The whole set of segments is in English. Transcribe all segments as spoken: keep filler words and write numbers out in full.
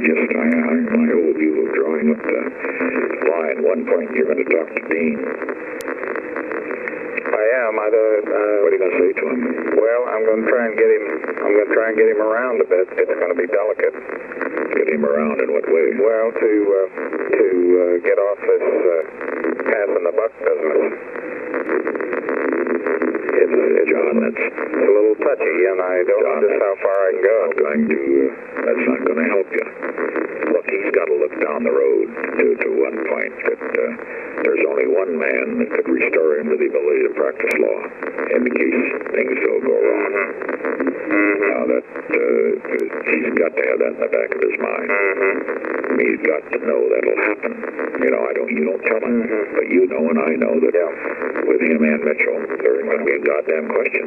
just, I, I, my whole view of drawing up the line, one point you're going to talk to Dean. I am. I don't, uh, What are you going to say to him? well, I'm going to try and get him, I'm going to try and get him around a bit. It's going to be delicate. Get him around in what way? Well, to, uh, to uh, get off this uh, passing the buck business. It's, uh, John, that's It's a little touchy, and I don't John, know just how far I can go. not going to, uh, that's not going to help you. Look, he's got to look down the road to, to one point that uh, there's only one man that could restore him to the ability to practice law in case things don't go wrong. Mm-hmm. Now that, uh, he's got to have that in the back of his mind. Mm-hmm. He's got to know that'll happen. You know, I don't, you don't tell him, Mhm. but you know and I know that Yeah. with him and Mitchell, there's going to be a goddamn question.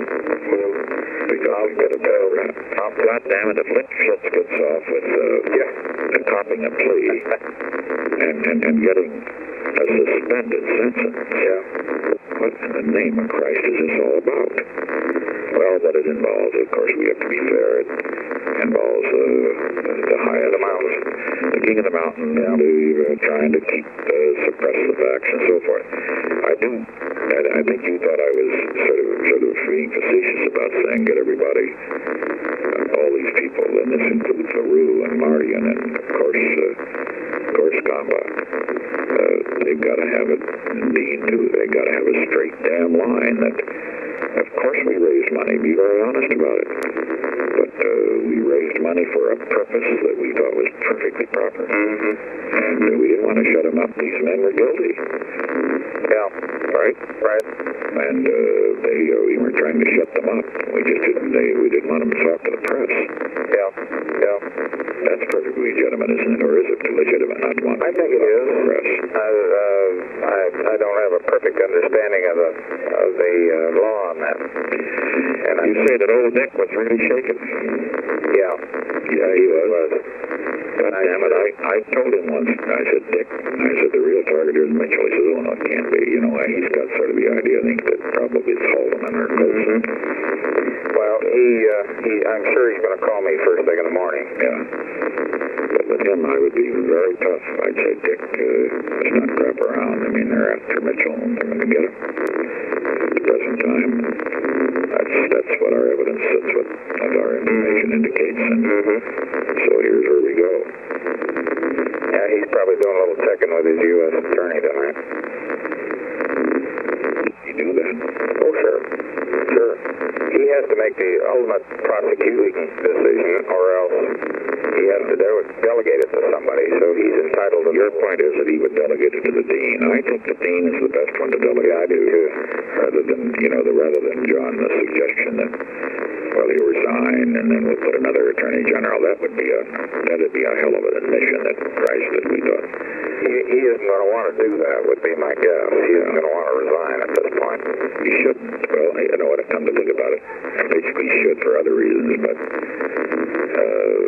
Because I'll get a better rap. God damn it, if Lynch Schultz gets off with uh, Yeah. topping a plea and, and, and getting a suspended sentence, Yeah. what in the name of Christ is this all about? Well, what it involves, of course, we have to be fair, it involves uh, the high of the mountain, the king of the mountain, Yeah. and uh, trying to keep, uh, suppress the facts and so forth. I do, I, I think you thought I was sort of, sort of being facetious about saying get everybody, uh, all these people, and this includes LaRue and Mardian and, of course, uh, of course, Gamba. Uh, they've got to have it, and Dean too, they've got to have a straight damn line that, of course we raised money, be very honest about it, but uh, we raised money for a purpose that we thought was perfectly proper, Mm-hmm. and uh, we didn't want to shut them up. These men were guilty, Yeah. right? Right. And uh, they, uh, we weren't trying to shut them up. We just didn't, they, we didn't want them to talk to the press. Yeah. Yeah. That's perfectly legitimate, isn't it? Or is it legitimate not wanting I think to it talk is. to the press? I, uh, I, I don't have a perfect understanding of the of the uh, law on that. And I You say that old Dick was really shaken. yeah, Yeah, he was. God damn it, I, I told him once, I said, Dick, I said, the real target is Mitchell. He says, oh, no, it can't be. You know, he's got sort of the idea, I think, that probably it's Haldeman or Colson. well, he uh, he I'm sure he's going to call me first thing in the morning. Yeah. But with him, I would be very tough. I'd say, Dick, uh, let's not crap around. I mean, they're after Mitchell, and they're going to get him. At the present time, that's, that's what our evidence, that's what our information indicates. And Mm-hmm. so here's where we go. Yeah, he's probably doing a little checking with his U S attorney tonight. You do that. Oh, sure. Sure. He has to make the ultimate prosecuting decision, or else he has to do it, delegate it to somebody, so he's entitled to... Your point is that he would delegate it to the dean. I think the dean is the best one to delegate Yeah, I do too. rather than, you know, the, rather than John, the suggestion that, well, he'll resign and then we'll put another attorney general. That would be a, that'd be a hell of an admission that Christ that we thought. He, he isn't going to want to do that, would be my guess. He isn't going to want to resign at this point. He shouldn't. Well, you know what, I've come to think about it. Basically, he should for other reasons, but, uh,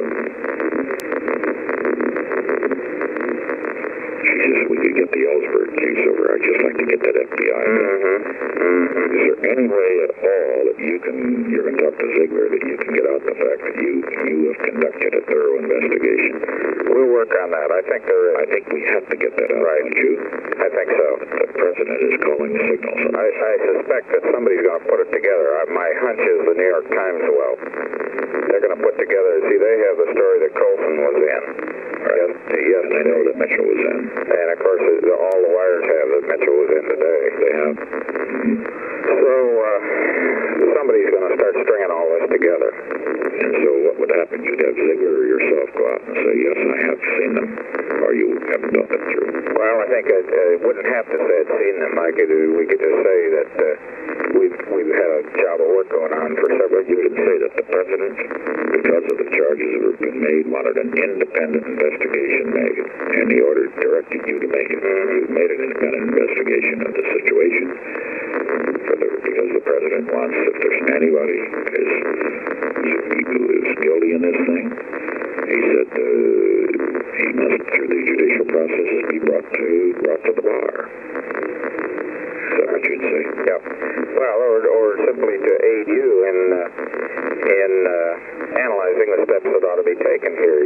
Jesus, we could get the Ellsberg case over. I'd just like to get that F B I. Mm-hmm. Mm-hmm. Is there any way at all that you can, you're going to talk to Ziegler, that you can get out the fact that you you have conducted a thorough investigation? We'll work on that. I think there is. I think we have to get that out, Right. don't you? I think so. The president is calling the signals. I, I suspect that somebody's going to put it together. I, my hunch is the New York Times will. They're going to put together, see, they have the story that Colson was in. Right. Yes, yes, And I know that Mitchell was in. and of course, it, all the wires have that Mitchell was in today. They have. So, uh, somebody's going to start stringing all this together. And so what would happen? You'd have Ziegler or yourself go out and say, yes, I have seen them, or you haven't thought that through. Well, I think it uh, wouldn't have to say I'd seen them. I could, uh, we could just say that uh, we've we've had a job of work going on for several You years. could say that the president, because of the charges that have been made, wanted an independent investigation made, and he ordered, directed you to make it. You made an independent investigation of the situation, for the, because the president wants, if there's anybody is, who is guilty in this thing, he said uh, he must, through the judicial processes, be brought to brought to the bar. Is that what you'd say? Yeah. Well, or, or simply to aid you in uh, in uh, analyzing the steps that ought to be taken here. You were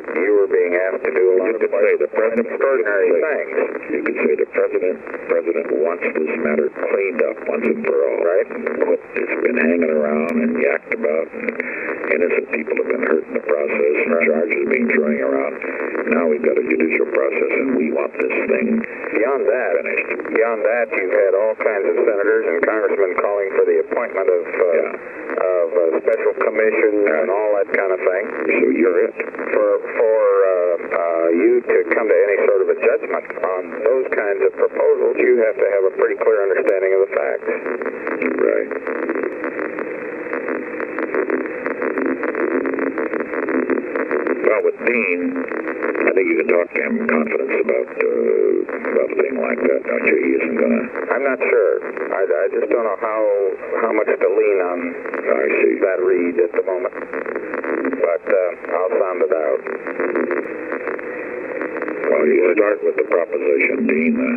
you were being asked to do a lot you of could say the president, extraordinary you could say, things. You could say the president, president wants this matter cleaned up once and for all. Right. What it's been hanging around and yacked about, and innocent people have been hurt in the process, and right. charges being thrown around. Now we've got a judicial process, and we want this thing beyond that. finished. Beyond that, you've had all kinds of senators and congressmen calling for the appointment of uh, Yeah. of a special commission Yeah. and all that kind of thing. So you're it. For for uh, uh, you to come to any sort of a judgment on those kinds of proposals, you have to have a pretty clear understanding of the facts. Right. Well, with Dean, I think you can talk to him in confidence about uh, about a thing like that, don't you? He isn't gonna. I'm not sure. I, I just don't know how how much to lean on I see. that read at the moment. But uh, I'll sound it out. Well, you start with the proposition, Dean. Uh,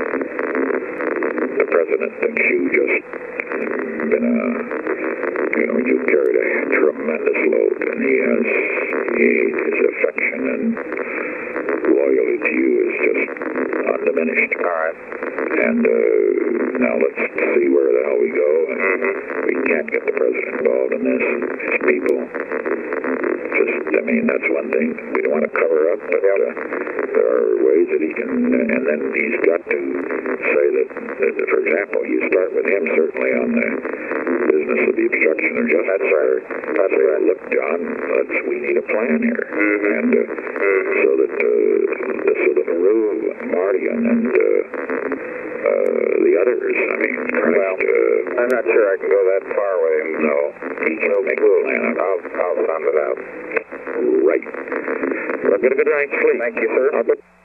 the president thinks you just been a, you know, you carried a tremendous load, and he has he, his affection and loyalty to you is just undiminished. All right. And uh, now let's see where the hell we go. And Mm-hmm. we can't get the president involved in this. His people. Just, I mean, that's one thing. We don't want to cover up, but uh, there are ways that he can. And then he's got to say that, that, for example, you start with him certainly on the business of the obstruction of justice. That's right. That's right. Look, John, let's, we need a plan here. Mm-hmm. And uh, Mm-hmm. so that uh, so that Maru, Marty, and, and uh, uh, the others, I mean, Christ, Well, uh, I'm not sure I can go that far with him. no, he can make a plan. I'll, I'll sound it out. Right. Well, get a good night's sleep. Thank you, sir. I'll bet-